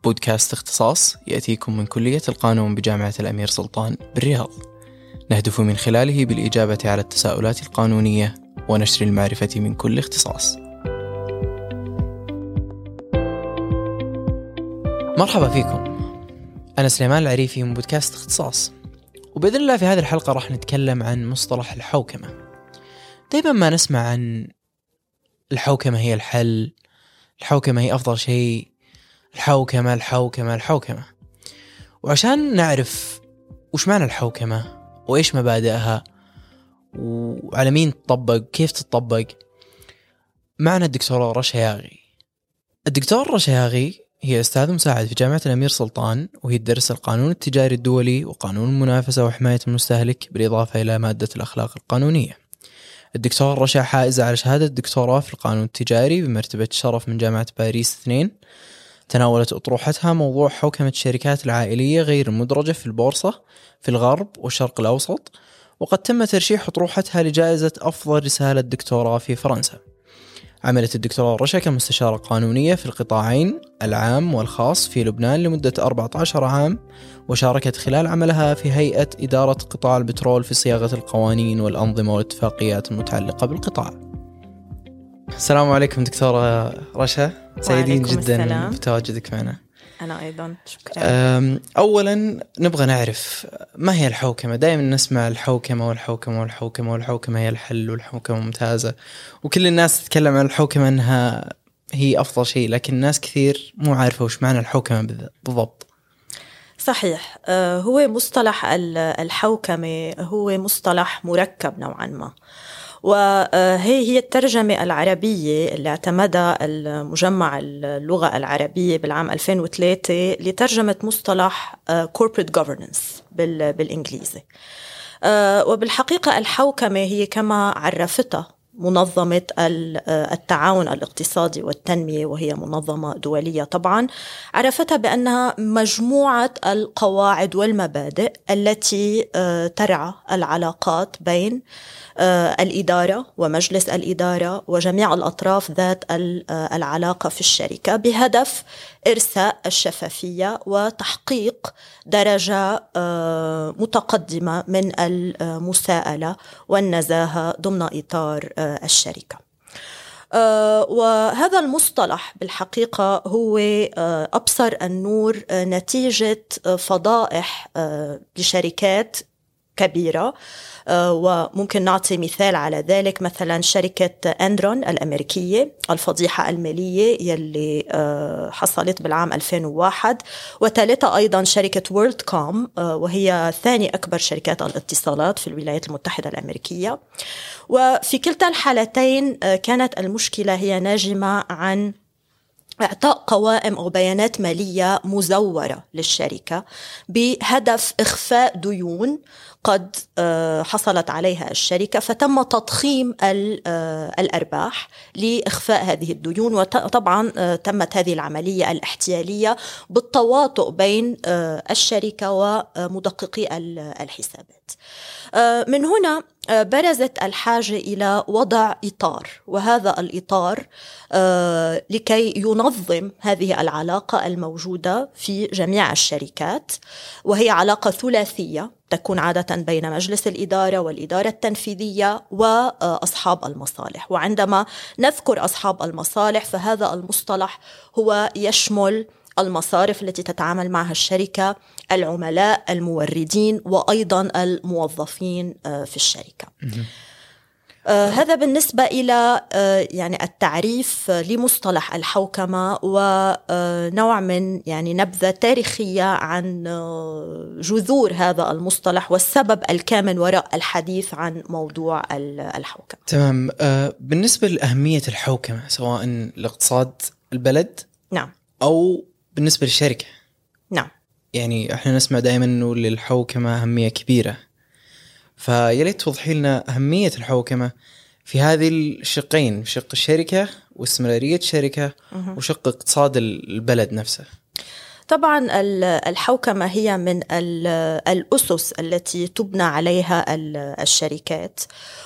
بودكاست اختصاص يأتيكم من كلية القانون بجامعة الأمير سلطان بالرياض، نهدف من خلاله بالإجابة على التساؤلات القانونية ونشر المعرفة من كل اختصاص. مرحبا فيكم، أنا سليمان العريفي من بودكاست اختصاص، وبإذن الله في هذه الحلقة راح نتكلم عن مصطلح الحوكمة. دايما ما نسمع عن الحوكمة هي الحل، الحوكمة هي أفضل شيء، الحوكمة. وعشان نعرف وش معنى الحوكمة وإيش مبادئها وعلى مين تطبق، كيف تطبق، معنا الدكتورة رشا ياغي. الدكتورة رشا ياغي هي أستاذ مساعد في جامعة الأمير سلطان، وهي تدرس القانون التجاري الدولي وقانون المنافسة وحماية المستهلك، بالإضافة إلى مادة الأخلاق القانونية. الدكتورة رشا حائزة على شهادة الدكتوراه في القانون التجاري بمرتبة الشرف من جامعة باريس 2. تناولت أطروحتها موضوع حوكمة الشركات العائلية غير المدرجة في البورصة في الغرب والشرق الأوسط، وقد تم ترشيح أطروحتها لجائزة أفضل رسالة دكتوراه في فرنسا. عملت الدكتورة رشا كمستشارة قانونية في القطاعين العام والخاص في لبنان لمدة 14 عام، وشاركت خلال عملها في هيئة إدارة قطاع البترول في صياغة القوانين والأنظمة والاتفاقيات المتعلقة بالقطاع. السلام عليكم دكتورة رشا، سعيدين جدا بتواجدك معنا. أنا أيضا شكرا. أولا نبغى نعرف ما هي الحوكمة. دائما نسمع الحوكمة والحوكمة هي الحل والحوكمة ممتازة، وكل الناس تتكلم عن الحوكمة أنها هي أفضل شيء، لكن الناس كثير مو عارفة وش معنى الحوكمة بالضبط. صحيح، هو مصطلح الحوكمة هو مصطلح مركب نوعا ما، وهي الترجمة العربية اللي اعتمدها المجمع اللغة العربية بالعام 2003 لترجمة مصطلح corporate governance بالإنجليزي. وبالحقيقة الحوكمة هي كما عرفتها منظمة التعاون الاقتصادي والتنمية، وهي منظمة دولية طبعا، عرفتها بأنها مجموعة القواعد والمبادئ التي ترعى العلاقات بين الإدارة ومجلس الإدارة وجميع الأطراف ذات العلاقة في الشركة، بهدف إرساء الشفافية وتحقيق درجة متقدمة من المساءلة والنزاهة ضمن إطار الشركة. وهذا المصطلح بالحقيقة هو أبصر النور نتيجة فضائح لشركات كبيرة، وممكن نعطي مثال على ذلك. مثلا شركة أندرون الأمريكية، الفضيحة المالية يلي حصلت بالعام 2001، وتالتها أيضا شركة وورلد كوم، وهي ثاني أكبر شركات الاتصالات في الولايات المتحدة الأمريكية. وفي كلتا الحالتين كانت المشكلة هي ناجمة عن إعطاء قوائم أو بيانات مالية مزورة للشركة بهدف إخفاء ديون قد حصلت عليها الشركة، فتم تضخيم الأرباح لإخفاء هذه الديون. وطبعا تمت هذه العملية الاحتيالية بالتواطؤ بين الشركة ومدققي الحسابات. من هنا برزت الحاجة إلى وضع إطار، وهذا الإطار لكي ينظم هذه العلاقة الموجودة في جميع الشركات، وهي علاقة ثلاثية تكون عادة بين مجلس الإدارة والإدارة التنفيذية وأصحاب المصالح. وعندما نذكر أصحاب المصالح فهذا المصطلح هو يشمل المصارف التي تتعامل معها الشركة، العملاء، الموردين، وأيضا الموظفين في الشركة. هذا بالنسبة إلى يعني التعريف لمصطلح الحوكمة، ونوع من يعني نبذة تاريخية عن جذور هذا المصطلح والسبب الكامن وراء الحديث عن موضوع الحوكمة. تمام. بالنسبة لأهمية الحوكمة سواء لاقتصاد البلد نعم أو بالنسبة للشركة، نعم، يعني احنا نسمع دائما انه للحوكمة أهمية كبيرة، فياريت توضحي لنا أهمية الحوكمة في هذه الشقين، شق الشركة واستمرارية الشركة وشق اقتصاد البلد نفسه. طبعا الحوكمة هي من الأسس التي تبنى عليها الشركات،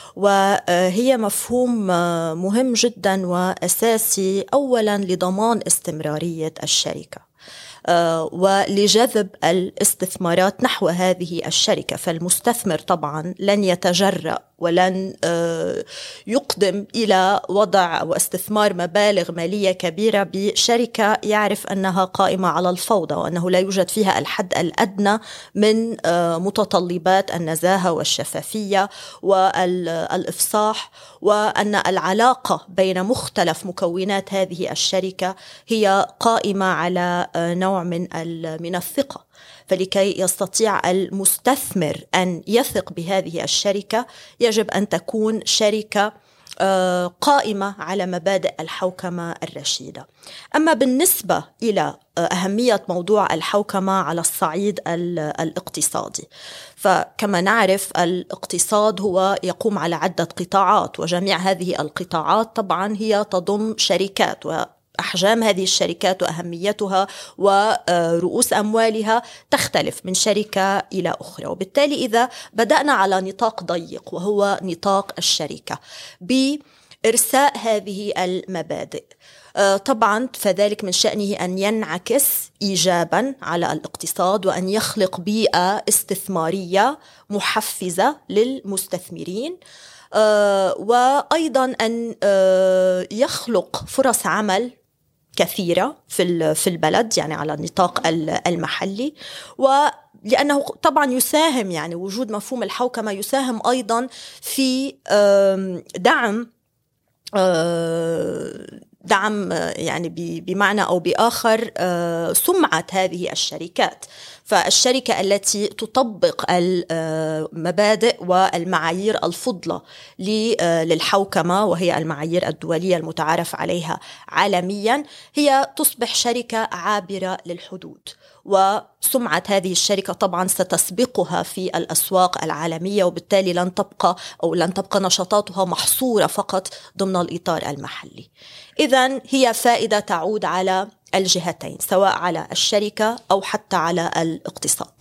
وهي مفهوم مهم جدا وأساسي أولا لضمان استمرارية الشركة. ولجذب الاستثمارات نحو هذه الشركة. فالمستثمر طبعا لن يتجرأ ولن يقدم إلى وضع واستثمار مبالغ مالية كبيرة بشركة يعرف أنها قائمة على الفوضى، وأنه لا يوجد فيها الحد الأدنى من متطلبات النزاهة والشفافية والإفصاح، وأن العلاقة بين مختلف مكونات هذه الشركة هي قائمة على نوع من الثقة. فلكي يستطيع المستثمر أن يثق بهذه الشركة يجب أن تكون شركة قائمة على مبادئ الحوكمة الرشيدة. أما بالنسبة إلى أهمية موضوع الحوكمة على الصعيد الاقتصادي، فكما نعرف الاقتصاد هو يقوم على عدة قطاعات، وجميع هذه القطاعات طبعا هي تضم شركات، أحجام هذه الشركات وأهميتها ورؤوس أموالها تختلف من شركة إلى أخرى. وبالتالي إذا بدأنا على نطاق ضيق وهو نطاق الشركة بإرساء هذه المبادئ، طبعا فذلك من شأنه أن ينعكس إيجابا على الاقتصاد وأن يخلق بيئة استثمارية محفزة للمستثمرين، وأيضا أن يخلق فرص عمل كثيرة في البلد، يعني على النطاق المحلي. ولأنه طبعا يساهم، يعني وجود مفهوم الحوكمة يساهم أيضا في دعم يعني بمعنى أو بآخر سمعة هذه الشركات. فالشركة التي تطبق المبادئ والمعايير الفضلة للحوكمة، وهي المعايير الدولية المتعارف عليها عالميا، هي تصبح شركة عابرة للحدود. وسمعة هذه الشركة طبعا ستسبقها في الأسواق العالمية، وبالتالي لن تبقى نشاطاتها محصورة فقط ضمن الإطار المحلي. إذن هي فائدة تعود على الجهتين، سواء على الشركة أو حتى على الاقتصاد.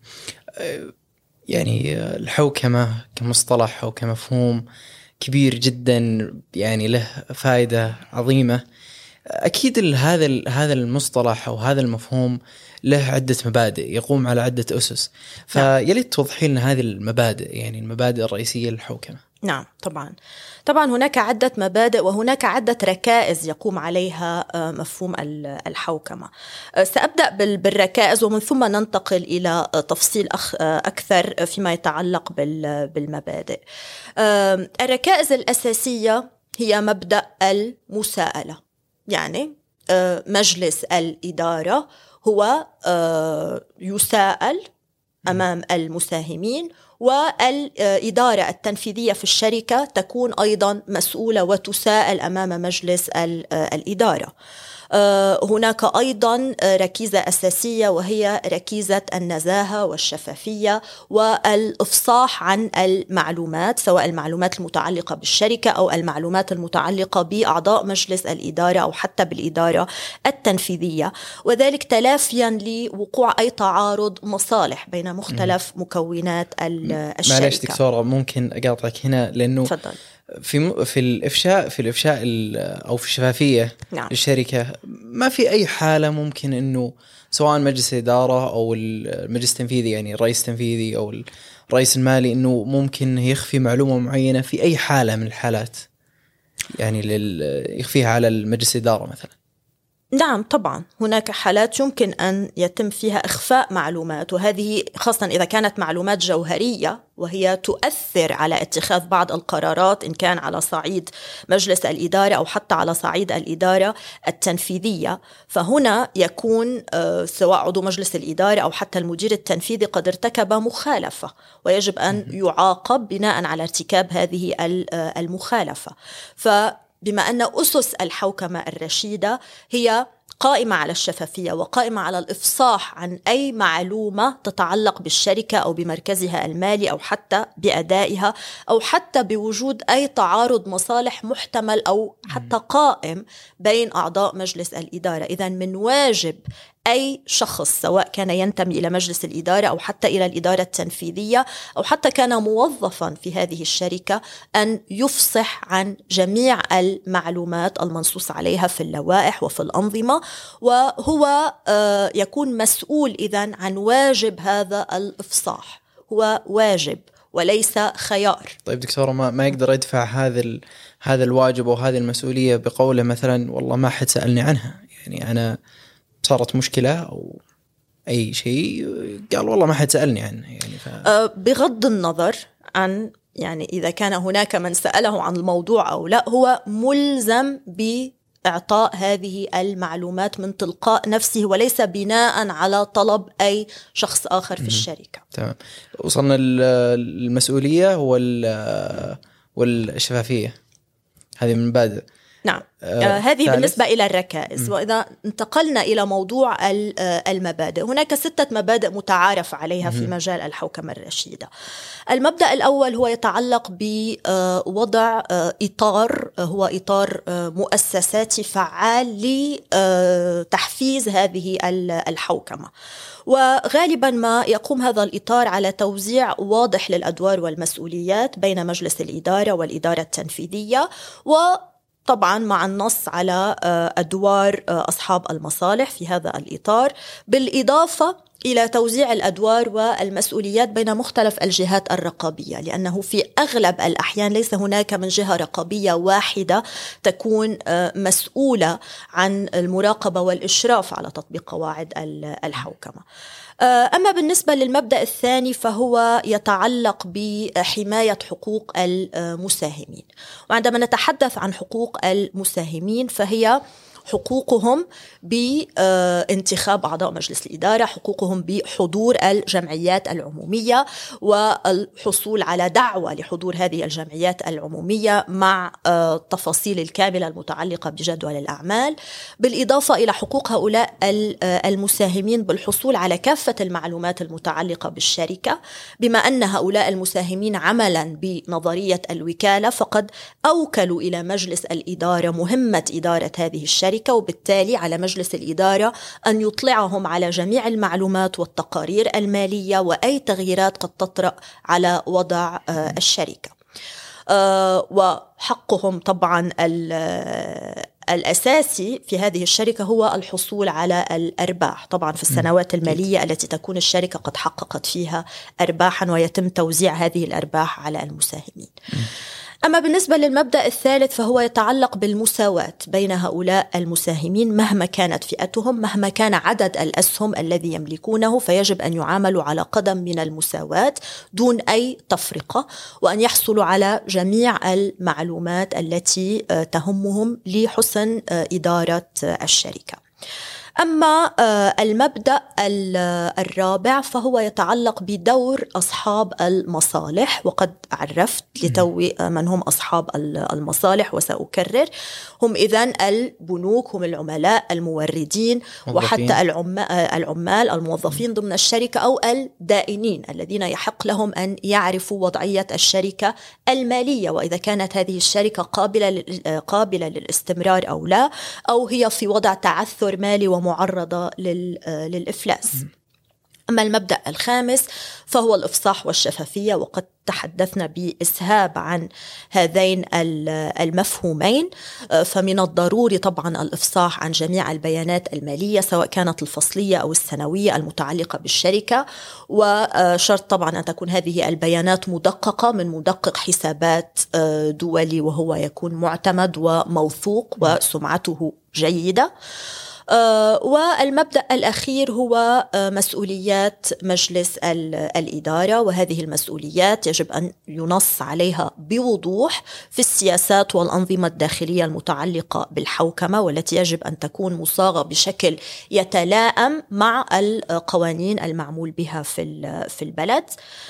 يعني الحوكمة كمصطلح أو كمفهوم كبير جدا، يعني له فائدة عظيمة. أكيد هذا المصطلح أو هذا المفهوم له عدة مبادئ، يقوم على عدة أسس، فيلي توضحي لنا هذه المبادئ، يعني المبادئ الرئيسية للحوكمة. نعم طبعا هناك عدة مبادئ وهناك عدة ركائز يقوم عليها مفهوم الحوكمة. سأبدأ بالركائز ومن ثم ننتقل إلى تفصيل أكثر فيما يتعلق بالمبادئ. الركائز الأساسية هي مبدأ المساءلة، يعني مجلس الإدارة هو يساءل أمام المساهمين، والإدارة التنفيذية في الشركة تكون أيضا مسؤولة وتساءل أمام مجلس الإدارة. هناك أيضا ركيزة أساسية وهي ركيزة النزاهة والشفافية والإفصاح عن المعلومات، سواء المعلومات المتعلقة بالشركة أو المعلومات المتعلقة بأعضاء مجلس الإدارة أو حتى بالإدارة التنفيذية، وذلك تلافيا لوقوع أي تعارض مصالح بين مختلف مكونات الشركة. معلش دكتورة، ممكن أقاطعك هنا لأنه تفضل. في الإفشاء أو في الشفافية للشركة ما في أي حالة ممكن إنه سواء مجلس الإدارة أو المجلس التنفيذي، يعني الرئيس التنفيذي أو الرئيس المالي، إنه ممكن يخفي معلومة معينة في أي حالة من الحالات، يعني يخفيها على المجلس الإدارة مثلا. نعم طبعا هناك حالات يمكن أن يتم فيها إخفاء معلومات، وهذه خاصة إذا كانت معلومات جوهرية وهي تؤثر على اتخاذ بعض القرارات، إن كان على صعيد مجلس الإدارة أو حتى على صعيد الإدارة التنفيذية. فهنا يكون سواء عضو مجلس الإدارة أو حتى المدير التنفيذي قد ارتكب مخالفة، ويجب أن يعاقب بناء على ارتكاب هذه المخالفة. بما أن أسس الحوكمة الرشيدة هي قائمة على الشفافية وقائمة على الإفصاح عن أي معلومة تتعلق بالشركة أو بمركزها المالي أو حتى بأدائها أو حتى بوجود أي تعارض مصالح محتمل أو حتى قائم بين أعضاء مجلس الإدارة. إذن من واجب أي شخص سواء كان ينتمي إلى مجلس الإدارة أو حتى إلى الإدارة التنفيذية أو حتى كان موظفا في هذه الشركة أن يفصح عن جميع المعلومات المنصوص عليها في اللوائح وفي الأنظمة، وهو يكون مسؤول إذن عن واجب هذا الإفصاح. هو واجب وليس خيار. طيب دكتورة، ما يقدر يدفع هذا الواجب أو هذه المسؤولية بقوله مثلا والله ما حد سألني عنها، يعني أنا صارت مشكلة أو أي شيء قال والله ما حد سألني عنه، يعني بغض النظر عن يعني إذا كان هناك من سأله عن الموضوع أو لا، هو ملزم بإعطاء هذه المعلومات من تلقاء نفسه وليس بناء على طلب أي شخص آخر في الشركة. تمام. وصلنا المسؤولية والشفافية، هذه من مبادئ. نعم. هذه بالنسبة إلى الركائز. وإذا انتقلنا إلى موضوع المبادئ، هناك 6 مبادئ متعارف عليها في مجال الحوكمة الرشيدة. المبدأ الأول هو يتعلق بوضع إطار، هو إطار مؤسساتي فعال لتحفيز هذه الحوكمة، وغالبا ما يقوم هذا الإطار على توزيع واضح للأدوار والمسؤوليات بين مجلس الإدارة والإدارة التنفيذية، طبعا مع النص على أدوار أصحاب المصالح في هذا الإطار، بالإضافة إلى توزيع الأدوار والمسؤوليات بين مختلف الجهات الرقابية، لأنه في أغلب الأحيان ليس هناك من جهة رقابية واحدة تكون مسؤولة عن المراقبة والإشراف على تطبيق قواعد الحوكمة. أما بالنسبة للمبدأ الثاني فهو يتعلق بحماية حقوق المساهمين. وعندما نتحدث عن حقوق المساهمين فهي حقوقهم بانتخاب أعضاء مجلس الإدارة، حقوقهم بحضور الجمعيات العمومية والحصول على دعوة لحضور هذه الجمعيات العمومية مع التفاصيل الكاملة المتعلقة بجدول الأعمال، بالإضافة إلى حقوق هؤلاء المساهمين بالحصول على كافة المعلومات المتعلقة بالشركة، بما أن هؤلاء المساهمين عملا بنظرية الوكالة فقد أوكلوا إلى مجلس الإدارة مهمة إدارة هذه الشركة، وبالتالي على مجلس الإدارة أن يطلعهم على جميع المعلومات والتقارير المالية وأي تغييرات قد تطرأ على وضع الشركة. وحقهم طبعا الأساسي في هذه الشركة هو الحصول على الأرباح، طبعا في السنوات المالية التي تكون الشركة قد حققت فيها أرباحا ويتم توزيع هذه الأرباح على المساهمين. أما بالنسبة للمبدأ الثالث فهو يتعلق بالمساواة بين هؤلاء المساهمين مهما كانت فئتهم، مهما كان عدد الأسهم الذي يملكونه، فيجب أن يعاملوا على قدم من المساواة دون أي تفرقة، وأن يحصلوا على جميع المعلومات التي تهمهم لحسن إدارة الشركة. أما المبدأ الرابع فهو يتعلق بدور أصحاب المصالح، وقد عرفت لتوي من هم أصحاب المصالح وسأكرر. هم إذن البنوك، هم العملاء، الموردين، وحتى العمال الموظفين ضمن الشركة أو الدائنين الذين يحق لهم أن يعرفوا وضعية الشركة المالية، وإذا كانت هذه الشركة قابلة للاستمرار أو لا، أو هي في وضع تعثر مالي ومعرضة للإفلاس. أما المبدأ الخامس فهو الإفصاح والشفافية، وقد تحدثنا بإسهاب عن هذين المفهومين. فمن الضروري طبعا الإفصاح عن جميع البيانات المالية سواء كانت الفصلية أو السنوية المتعلقة بالشركة، وشرط طبعا أن تكون هذه البيانات مدققة من مدقق حسابات دولي وهو يكون معتمد وموثوق وسمعته جيدة. والمبدأ الأخير هو مسؤوليات مجلس الإدارة، وهذه المسؤوليات يجب أن ينص عليها بوضوح في السياسات والأنظمة الداخلية المتعلقة بالحوكمة، والتي يجب أن تكون مصاغة بشكل يتلائم مع القوانين المعمول بها في البلد.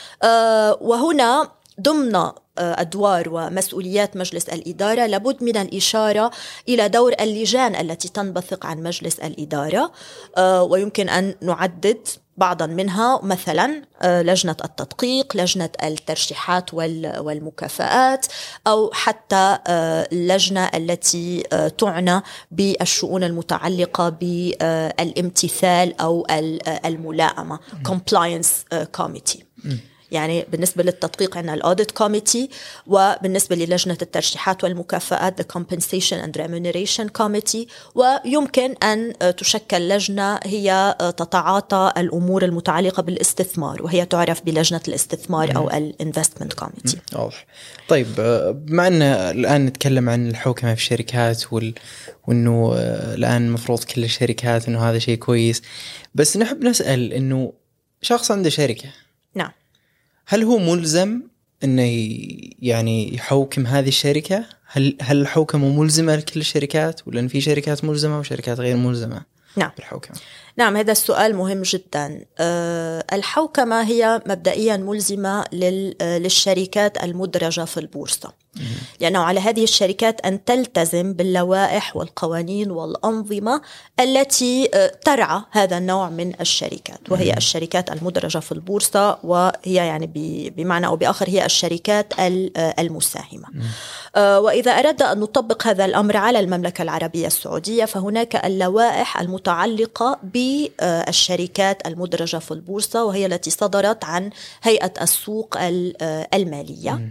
وهنا ضمن أدوار ومسؤوليات مجلس الإدارة لابد من الإشارة إلى دور اللجان التي تنبثق عن مجلس الإدارة، ويمكن أن نعدد بعضا منها مثلا لجنة التدقيق، لجنة الترشيحات والمكافآت، أو حتى اللجنة التي تعنى بالشؤون المتعلقة بالامتثال أو الملائمة Compliance Committee. يعني بالنسبة للتدقيق عندنا الأوديت كوميتي، وبالنسبة للجنة الترشيحات والمكافآت the Compensation and Remuneration Committee. ويمكن أن تشكل لجنة هي تتعاطى الأمور المتعلقة بالاستثمار، وهي تعرف بلجنة الاستثمار أو الانفستمنت كوميتي. واضح. طيب بما أن الآن نتكلم عن الحوكمة في الشركات وأنه الآن المفروض كل الشركات أنه هذا شيء كويس، بس نحب نسأل أنه شخص عنده شركة، نعم، هل هو ملزم انه يعني يحوكم هذه الشركة؟ هل الحوكمة ملزمة لكل الشركات، ولا ان في شركات ملزمة وشركات غير ملزمة؟ نعم بالحوكمة. نعم، هذا السؤال مهم جدا. الحوكمة هي مبدئيا ملزمة للشركات المدرجة في البورصة، لأنه على هذه الشركات أن تلتزم باللوائح والقوانين والأنظمة التي ترعى هذا النوع من الشركات، وهي الشركات المدرجة في البورصة، وهي يعني بمعنى أو بآخر هي الشركات المساهمة. وإذا أردنا أن نطبق هذا الأمر على المملكة العربية السعودية، فهناك اللوائح المتعلقة بالشركات المدرجة في البورصة، وهي التي صدرت عن هيئة السوق المالية.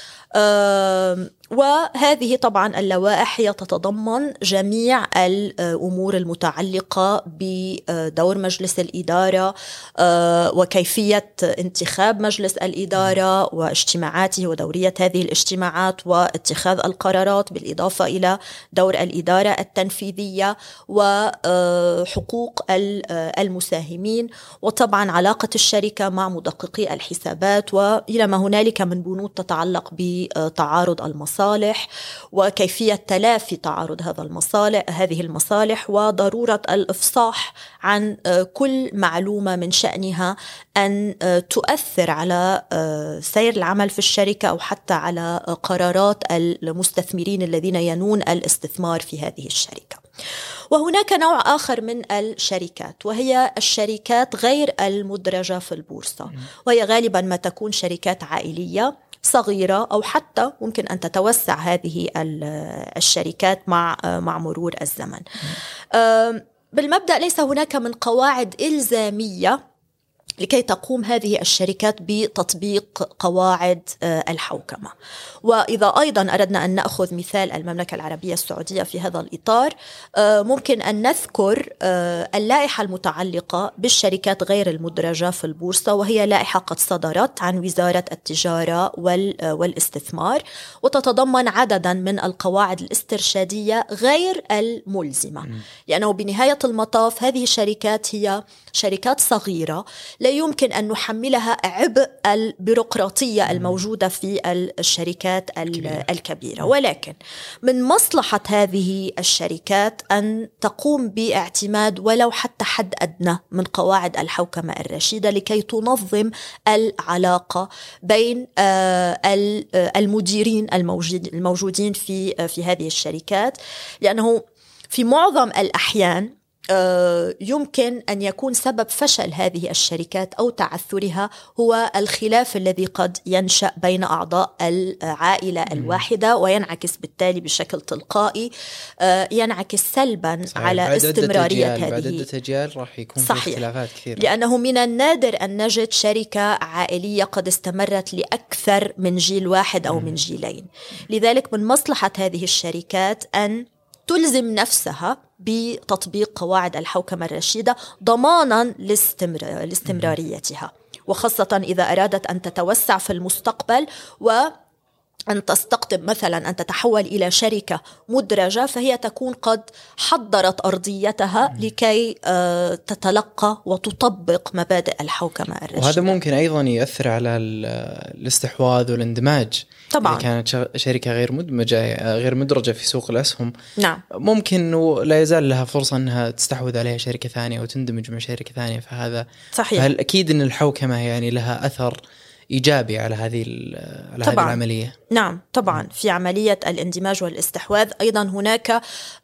وهذه طبعا اللوائح هي تتضمن جميع الأمور المتعلقة بدور مجلس الإدارة وكيفية انتخاب مجلس الإدارة واجتماعاته ودورية هذه الاجتماعات واتخاذ القرارات، بالإضافة إلى دور الإدارة التنفيذية وحقوق المساهمين، وطبعا علاقة الشركة مع مدققي الحسابات، وإلى ما هنالك من بنود تتعلق بتعارض المصالح وكيفية تلافي تعارض هذه المصالح، وضرورة الإفصاح عن كل معلومة من شأنها أن تؤثر على سير العمل في الشركة أو حتى على قرارات المستثمرين الذين ينون الاستثمار في هذه الشركة. وهناك نوع آخر من الشركات، وهي الشركات غير المدرجة في البورصة، وهي غالبا ما تكون شركات عائلية صغيرة، أو حتى ممكن أن تتوسع هذه الشركات مع مرور الزمن. بالمبدأ ليس هناك من قواعد إلزامية لكي تقوم هذه الشركات بتطبيق قواعد الحوكمة. وإذا أيضا أردنا أن نأخذ مثال المملكة العربية السعودية في هذا الإطار، ممكن أن نذكر اللائحة المتعلقة بالشركات غير المدرجة في البورصة، وهي لائحة قد صدرت عن وزارة التجارة والاستثمار، وتتضمن عددا من القواعد الاسترشادية غير الملزمة، لأنه بنهاية المطاف هذه الشركات هي شركات صغيرة لا يمكن أن نحملها عبء البيروقراطية الموجودة في الشركات الكبيرة، ولكن من مصلحة هذه الشركات أن تقوم باعتماد ولو حتى حد أدنى من قواعد الحوكمة الرشيدة لكي تنظم العلاقة بين المديرين الموجودين في هذه الشركات، لأنه في معظم الأحيان يمكن أن يكون سبب فشل هذه الشركات أو تعثرها هو الخلاف الذي قد ينشأ بين أعضاء العائلة الواحدة، وينعكس بالتالي بشكل تلقائي ينعكس سلبا على استمرارية هذه. بعد عدة أجيال راح يكون في اختلافات كثيرة، لأنه من النادر أن نجد شركة عائلية قد استمرت لأكثر من جيل واحد أو من جيلين. لذلك من مصلحة هذه الشركات أن تلزم نفسها بتطبيق قواعد الحوكمة الرشيدة ضمانا لاستمراريتها، وخاصة إذا أرادت أن تتوسع في المستقبل وأن تستقطب مثلا أن تتحول إلى شركة مدرجة، فهي تكون قد حضرت أرضيتها لكي تتلقى وتطبق مبادئ الحوكمة الرشيدة. وهذا ممكن أيضا يؤثر على الاستحواذ والاندماج طبعا. إذا كانت شركة غير مدرجة في سوق الأسهم، نعم، ممكن إنه لا يزال لها فرصة أنها تستحوذ عليها شركة ثانية وتندمج مع شركة ثانية، فهذا صحيح. أكيد أن الحوكمة يعني لها أثر إيجابي على هذه العملية. نعم طبعا. في عملية الاندماج والاستحواذ أيضا هناك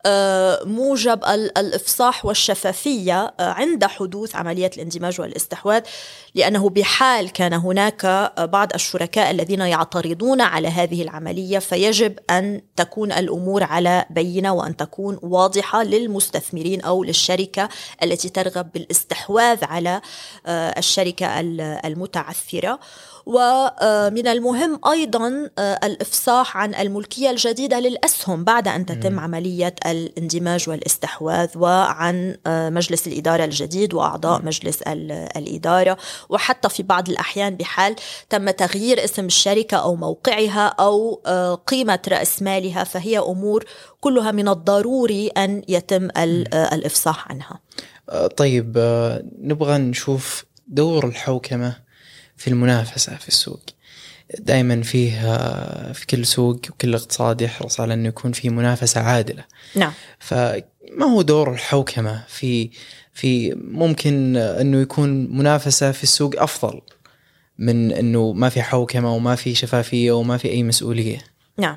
موجب الإفصاح والشفافية عند حدوث عملية الاندماج والاستحواذ، لأنه بحال كان هناك بعض الشركاء الذين يعترضون على هذه العملية فيجب أن تكون الأمور على بينة وأن تكون واضحة للمستثمرين أو للشركة التي ترغب بالاستحواذ على الشركة المتعثرة. ومن المهم أيضا الإفصاح عن الملكية الجديدة للأسهم بعد أن تتم عملية الاندماج والاستحواذ، وعن مجلس الإدارة الجديد وأعضاء مجلس الإدارة، وحتى في بعض الأحيان بحال تم تغيير اسم الشركة أو موقعها أو قيمة رأس مالها، فهي أمور كلها من الضروري أن يتم الإفصاح عنها. طيب نبغى نشوف دور الحوكمة في المنافسة في السوق. دائما في كل سوق وكل اقتصاد يحرص على أنه يكون فيه منافسة عادلة. نعم. فما هو دور الحوكمة في ممكن أنه يكون منافسة في السوق أفضل من أنه ما في حوكمة وما في شفافية وما في أي مسؤولية؟ نعم.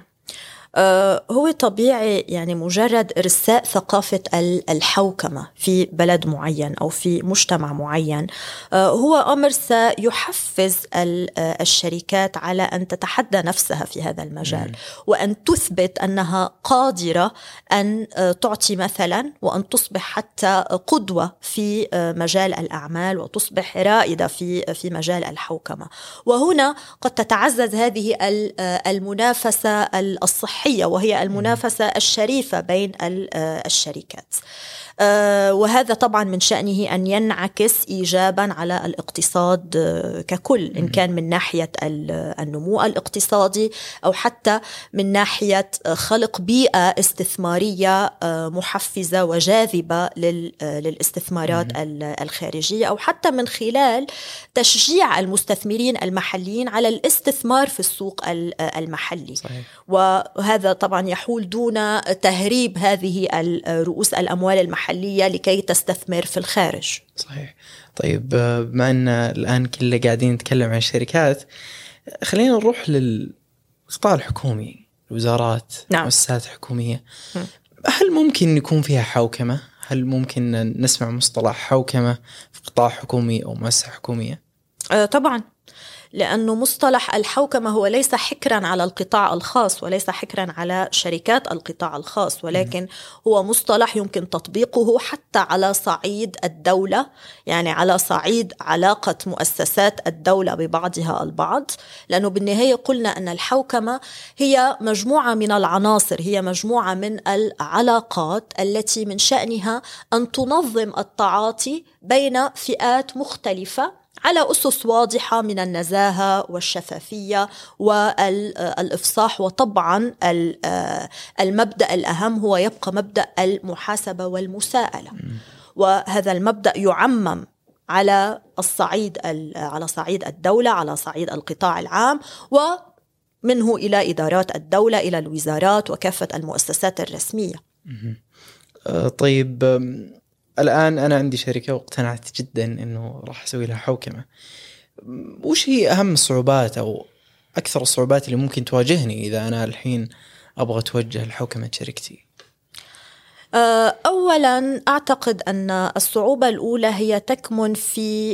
هو طبيعي يعني مجرد إرساء ثقافة الحوكمة في بلد معين أو في مجتمع معين هو أمر سيحفز الشركات على أن تتحدى نفسها في هذا المجال وأن تثبت أنها قادرة أن تعطي مثلا وأن تصبح حتى قدوة في مجال الأعمال وتصبح رائدة في مجال الحوكمة. وهنا قد تتعزز هذه المنافسة الصحية وهي المنافسة الشريفة بين الشركات، وهذا طبعا من شأنه أن ينعكس إيجابا على الاقتصاد ككل، إن كان من ناحية النمو الاقتصادي أو حتى من ناحية خلق بيئة استثمارية محفزة وجاذبة للاستثمارات الخارجية، أو حتى من خلال تشجيع المستثمرين المحليين على الاستثمار في السوق المحلي. صحيح. وهذا طبعا يحول دون تهريب هذه رؤوس الأموال المحلية لكي تستثمر في الخارج. صحيح. طيب بما أن الآن كله قاعدين نتكلم عن الشركات، خلينا نروح للقطاع الحكومي، الوزارات. نعم. مؤسسات حكومية. هل ممكن يكون فيها حوكمة؟ هل ممكن نسمع مصطلح حوكمة في قطاع حكومي أو مؤسسة حكومية؟ طبعا، لأنه مصطلح الحوكمة هو ليس حكرا على القطاع الخاص وليس حكرا على شركات القطاع الخاص، ولكن هو مصطلح يمكن تطبيقه حتى على صعيد الدولة، يعني على صعيد علاقة مؤسسات الدولة ببعضها البعض. لأنه بالنهاية قلنا أن الحوكمة هي مجموعة من العناصر، هي مجموعة من العلاقات التي من شأنها أن تنظم التعاطي بين فئات مختلفة على أسس واضحة من النزاهة والشفافية والإفصاح. وطبعا المبدأ الأهم هو يبقى مبدأ المحاسبة والمساءلة، وهذا المبدأ يعمم على صعيد الدولة، على صعيد القطاع العام، ومنه إلى إدارات الدولة، إلى الوزارات وكافة المؤسسات الرسمية. طيب الآن أنا عندي شركة واقتنعت جدا إنه راح أسوي لها حوكمة. وش هي أهم الصعوبات أو أكثر الصعوبات اللي ممكن تواجهني إذا أنا الحين أبغى أتوجه لحوكمة شركتي؟ أولا أعتقد أن الصعوبة الأولى هي تكمن في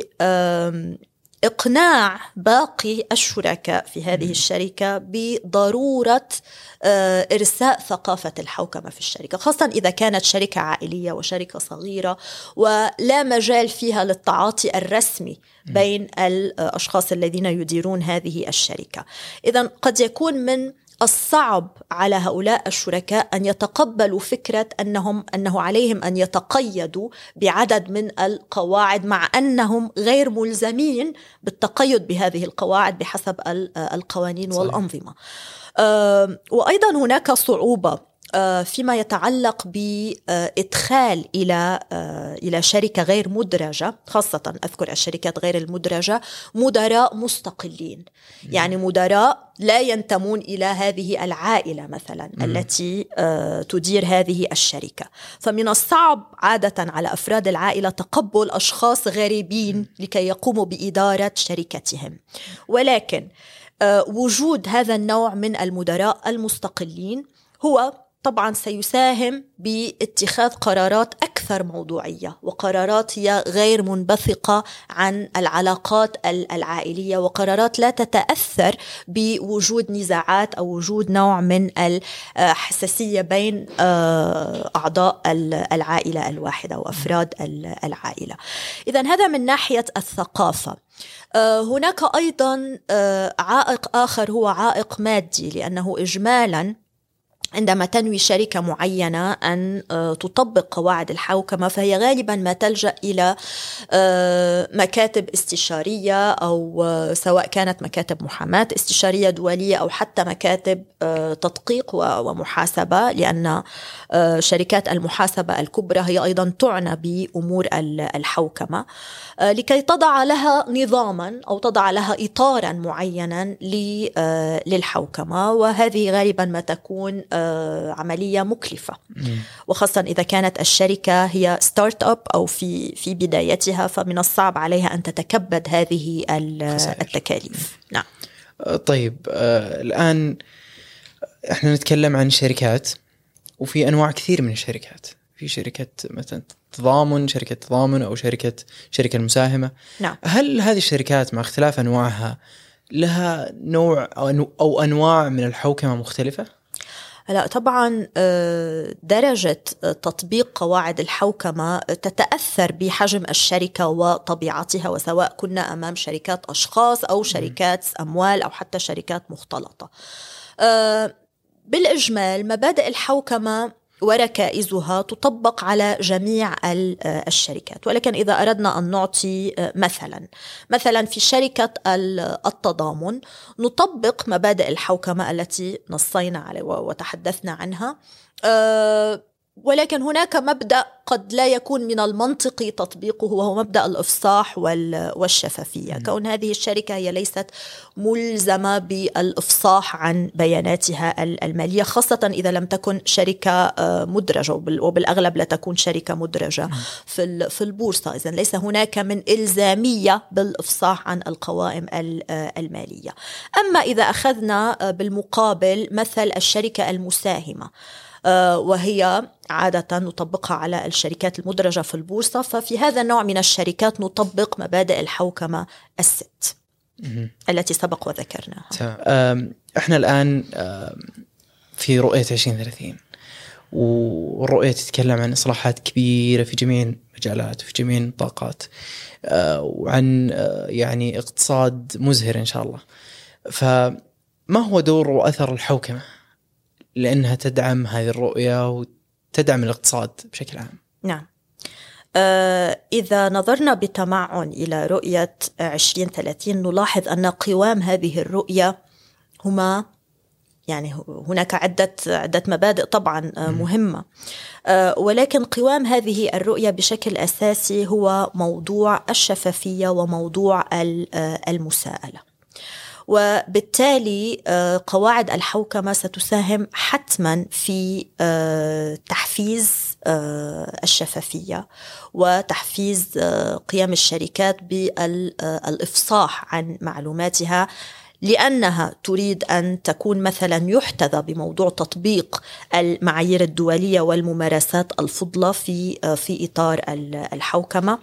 إقناع باقي الشركاء في هذه الشركة بضرورة إرساء ثقافة الحوكمة في الشركة، خاصة إذا كانت شركة عائلية وشركة صغيرة ولا مجال فيها للتعاطي الرسمي بين الأشخاص الذين يديرون هذه الشركة. إذن قد يكون من الصعب على هؤلاء الشركاء أن يتقبلوا فكرة أنه عليهم أن يتقيدوا بعدد من القواعد، مع أنهم غير ملزمين بالتقيد بهذه القواعد بحسب القوانين والأنظمة. وأيضا هناك صعوبة فيما يتعلق بإدخال إلى شركة غير مدرجة، خاصة أذكر الشركات غير المدرجة، مدراء مستقلين، يعني مدراء لا ينتمون إلى هذه العائلة مثلا التي تدير هذه الشركة. فمن الصعب عادة على أفراد العائلة تقبل أشخاص غريبين لكي يقوموا بإدارة شركتهم، ولكن وجود هذا النوع من المدراء المستقلين هو طبعا سيساهم باتخاذ قرارات أكثر موضوعية، وقرارات هي غير منبثقة عن العلاقات العائلية، وقرارات لا تتأثر بوجود نزاعات أو وجود نوع من الحساسية بين أعضاء العائلة الواحدة وأفراد العائلة. إذن هذا من ناحية الثقافة. هناك أيضا عائق آخر هو عائق مادي، لأنه إجمالا عندما تنوي شركة معينة أن تطبق قواعد الحوكمة فهي غالبا ما تلجأ إلى مكاتب استشارية، أو سواء كانت مكاتب محاماة استشارية دولية أو حتى مكاتب تدقيق ومحاسبة، لأن شركات المحاسبة الكبرى هي أيضا تعنى بأمور الحوكمة، لكي تضع لها نظاما أو تضع لها إطارا معينا للحوكمة، وهذه غالبا ما تكون عملية مكلفة، وخاصة إذا كانت الشركة هي ستارت أب أو في بدايتها، فمن الصعب عليها أن تتكبد هذه التكاليف. نعم. طيب الآن احنا نتكلم عن شركات، وفي أنواع كثير من الشركات، في شركة مثلا شركة تضامن أو شركة المساهمة. نعم. هل هذه الشركات مع اختلاف أنواعها لها نوع أو أنواع من الحوكمة مختلفة؟ لا طبعا، درجة تطبيق قواعد الحوكمة تتأثر بحجم الشركة وطبيعتها، وسواء كنا أمام شركات أشخاص أو شركات أموال أو حتى شركات مختلطة. بالإجمال مبادئ الحوكمة وركائزها تطبق على جميع الشركات، ولكن إذا أردنا أن نعطي مثلا في شركة التضامن نطبق مبادئ الحوكمة التي نصينا عليه وتحدثنا عنها، ولكن هناك مبدأ قد لا يكون من المنطقي تطبيقه، وهو مبدأ الإفصاح والشفافية. كون هذه الشركة هي ليست ملزمة بالإفصاح عن بياناتها المالية، خاصة إذا لم تكن شركة مدرجة، وبالأغلب لا تكون شركة مدرجة في البورصة. إذن ليس هناك من إلزامية بالإفصاح عن القوائم المالية. أما إذا أخذنا بالمقابل مثل الشركة المساهمة، وهي عادة نطبقها على الشركات المدرجة في البورصة، ففي هذا النوع من الشركات نطبق مبادئ الحوكمة الست التي سبق وذكرناها. احنا الآن في رؤية 2030، والرؤية تتكلم عن إصلاحات كبيرة في جميع المجالات وفي جميع النطاقات، وعن يعني اقتصاد مزهر إن شاء الله. فما هو دور وأثر الحوكمة لأنها تدعم هذه الرؤية وتدعم الاقتصاد بشكل عام؟ نعم. إذا نظرنا بتمعن إلى رؤية 2030 نلاحظ أن قوام هذه الرؤية هما، يعني هناك عدة مبادئ طبعا مهمة، ولكن قوام هذه الرؤية بشكل أساسي هو موضوع الشفافية وموضوع المساءلة. وبالتالي قواعد الحوكمة ستساهم حتما في تحفيز الشفافية وتحفيز قيام الشركات بالإفصاح عن معلوماتها، لأنها تريد أن تكون مثلا يحتذى بموضوع تطبيق المعايير الدولية والممارسات الفضلة في إطار الحوكمة.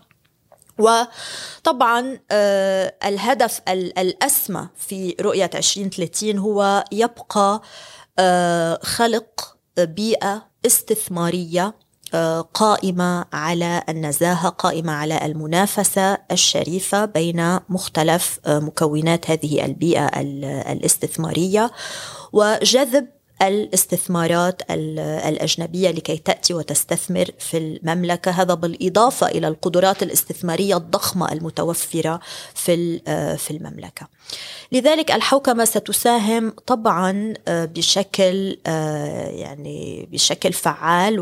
وطبعا الهدف الأسمى في رؤية 2030 هو يبقى خلق بيئة استثمارية قائمة على النزاهة، قائمة على المنافسة الشريفة بين مختلف مكونات هذه البيئة الاستثمارية، وجذب الاستثمارات الأجنبية لكي تأتي وتستثمر في المملكة. هذا بالإضافة إلى القدرات الاستثمارية الضخمة المتوفرة في المملكة. لذلك الحوكمة ستساهم طبعا بشكل فعال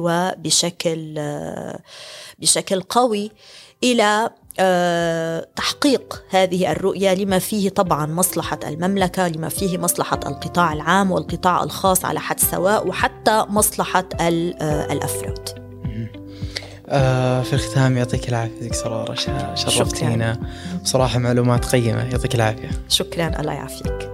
وبشكل قوي إلى تحقيق هذه الرؤية، لما فيه طبعا مصلحة المملكة، لما فيه مصلحة القطاع العام والقطاع الخاص على حد سواء، وحتى مصلحة الأفراد. في الختام يعطيك العافية دكتورة رشا، شرفتينا بصراحة، معلومات قيمة، يعطيك العافية. شكرا، الله يعافيك.